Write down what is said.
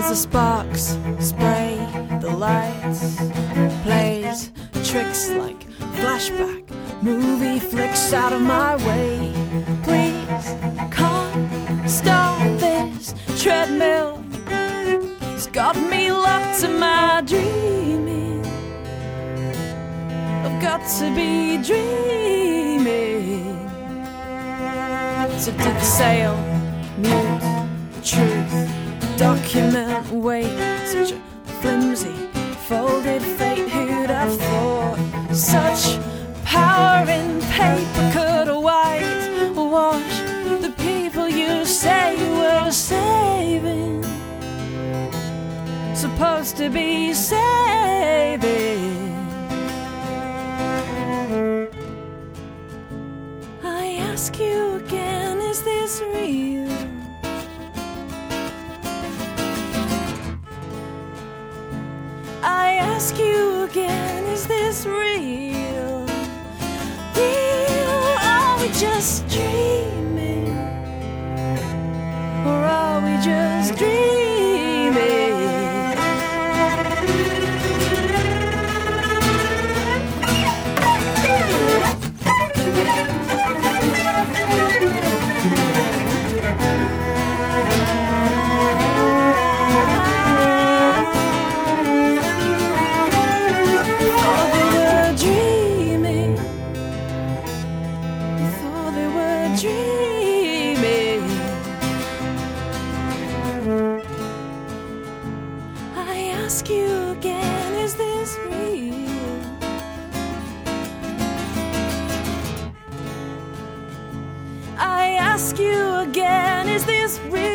as the sparks spray the lights, plays tricks like flashback movie flicks out of my way. Please can't stop this treadmill. It's got me locked in my dreaming. I've got to be dreaming. So did the sail mute truth document wait? Such a flimsy folded fate. Who'd have thought such power in paper could whitewash the people you say you were saving, supposed to be saving. I ask you again, is this real? I ask you again, is this real? Real? Are we just dreaming? Or are we just dreaming? Ask you again, is this real? I ask you again, is this real?